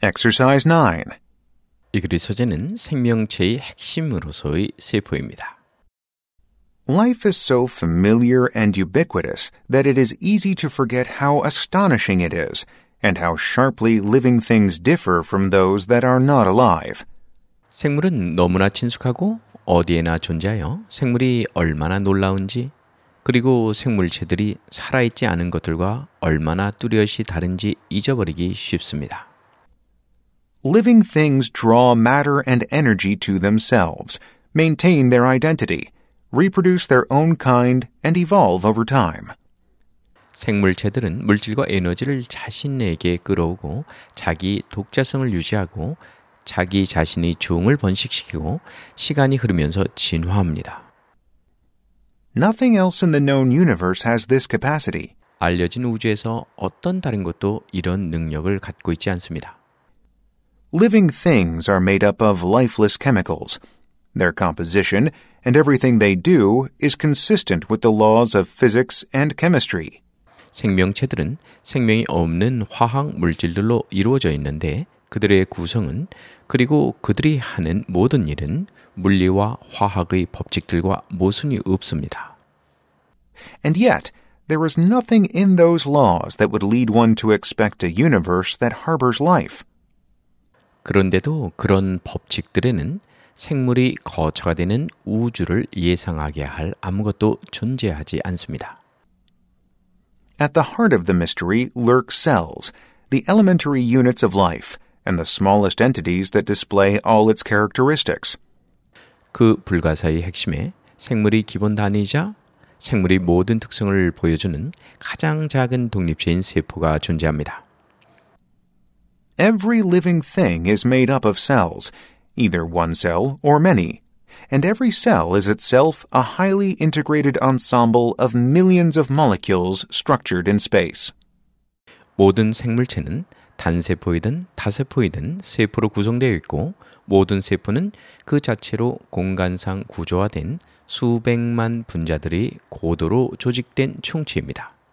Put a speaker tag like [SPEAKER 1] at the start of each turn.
[SPEAKER 1] Exercise 9.
[SPEAKER 2] 이 글의 소재는 생명체의 핵심으로서의 세포입니다.
[SPEAKER 1] Life is so familiar and ubiquitous that it is easy to forget how astonishing it is and how sharply living things differ from those that are not alive.
[SPEAKER 2] 생물은 너무나 친숙하고 어디에나 존재하여 생물이 얼마나 놀라운지 그리고 생물체들이 살아있지 않은 것들과 얼마나 뚜렷이 다른지 잊어버리기 쉽습니다.
[SPEAKER 1] Living things draw matter and energy to themselves, maintain their identity, reproduce their own kind, and evolve over time.
[SPEAKER 2] 생물체들은 물질과 에너지를 자신에게 끌어오고 자기 독자성을 유지하고 자기 자신의 종을 번식시키고 시간이 흐르면서 진화합니다.
[SPEAKER 1] Nothing else in the known universe has this capacity.
[SPEAKER 2] 알려진 우주에서 어떤 다른 것도 이런 능력을 갖고 있지 않습니다.
[SPEAKER 1] Living things are made up of lifeless chemicals. Their composition and everything they do is consistent with the laws of physics and chemistry.
[SPEAKER 2] 생명체들은 생명이 없는 화학 물질들로 이루어져 있는데 그들의 구성은 그리고 그들이 하는 모든 일은 물리와 화학의 법칙들과 모순이 없습니다.
[SPEAKER 1] And yet, there is nothing in those laws that would lead one to expect a universe that harbors life.
[SPEAKER 2] 그런데도 그런 법칙들에는 생물이 거처가 되는 우주를 예상하게 할 아무것도 존재하지 않습니다.
[SPEAKER 1] At the heart of the mystery lurk cells, the elementary units of life, and the smallest entities that display all its characteristics.
[SPEAKER 2] 그 불가사의 핵심에 생물이 기본 단위이자 생물의 모든 특성을 보여주는 가장 작은 독립체인 세포가 존재합니다.
[SPEAKER 1] Every living thing is made up of cells, either one cell or many, and every cell is itself a highly integrated ensemble of millions of molecules structured in space.
[SPEAKER 2] 모든 생물체는 단세포이든 다세포이든 세포로 구성되어 있고 모든 세포는 그 자체로 공간상 구조화된 수백만 분자들이 고도로 조직된 총체입니다.